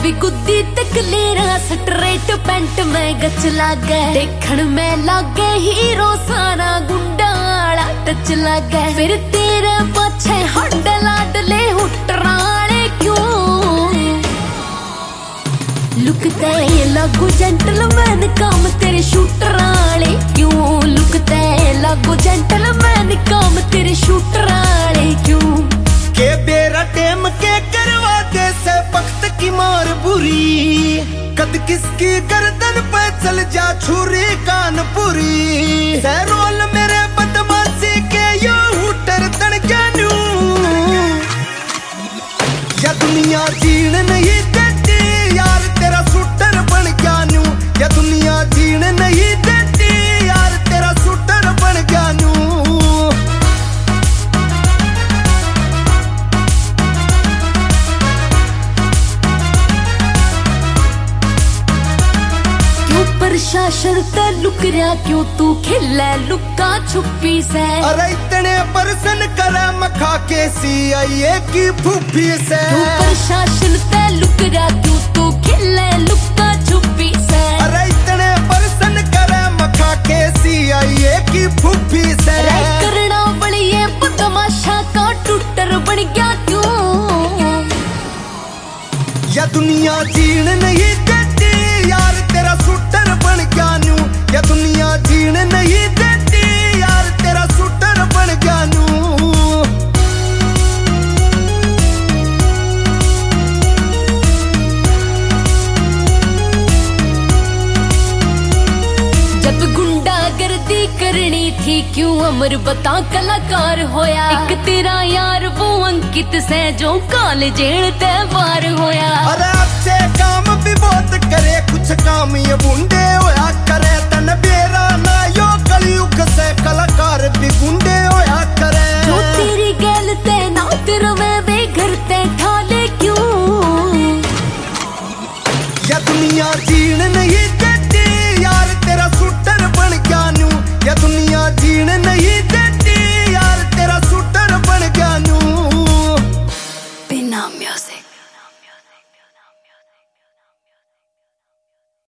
भी कुद्दी तकलेरा straight pant में गच लागे देखण में लागे हीरो सारा गुंडा आला टच लागे फिर तेरे पाछे हड लाडले हुटराले क्यों लुकते लागू जेंटलमैन काम तेरे शूटर आले क्यों लुकते लागू जेंटलमैन काम तेरे शूटर आले क्यों के बेरा टेम के करवा दे से वक्त की मार बुरी कद किसकी गर्दन पे चल जा छुरी कानपुरी रोल मेरे बदमाशी के यो हुटर तन जानू या दुनिया जीण नहीं देती यार तेरा शूटर बन जानू या दुनिया जीण नहीं देती यार तेरा शूटर बन जानू प्रशासन ते लुक रहा क्यों तू खिले लुका छुपी से अरे इतने परसन करे मखा के CIA की फूफी से तू प्रशासन ते लुक रहा क्यों तू खिले लुका छुपी से अरे इतने परसन करे मखा के CIA की फूफी से करना बड़ी ये बदमाशा का टूटर बन गया क्यों या दुनिया जीण नहीं देती यार तेरा शूटर बन जानू या दुनिया जीण नहीं देती यार तेरा शूटर बन जानू जब गुंडागर्दी करनी थी क्यों अमर बता कलाकार होया एक तेरा यार वो अंकित से जो काल जेल ते बार होया